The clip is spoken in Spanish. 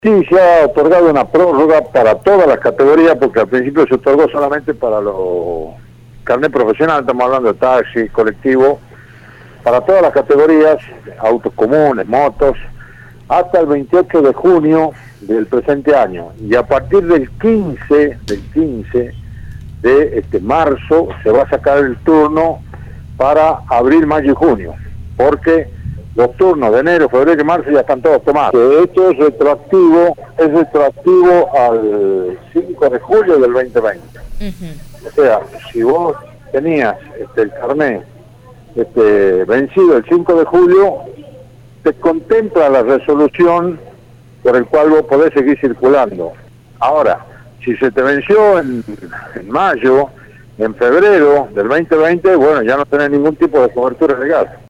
Sí, se ha otorgado una prórroga para todas las categorías, porque al principio se otorgó solamente para los carnet profesional, estamos hablando de taxi, colectivo, para todas las categorías, autos comunes, motos, hasta el 28 de junio del presente año. Y a partir del 15 de marzo se va a sacar el turno para abril, mayo y junio, porque los turnos de enero, febrero y marzo ya están todos tomados. De hecho es retroactivo al 5 de julio del 2020. O sea, si vos tenías el carnet vencido el 5 de julio, te contempla la resolución por el cual vos podés seguir circulando. Ahora, si se te venció en mayo, en febrero del 2020, bueno, ya no tenés ningún tipo de cobertura legal.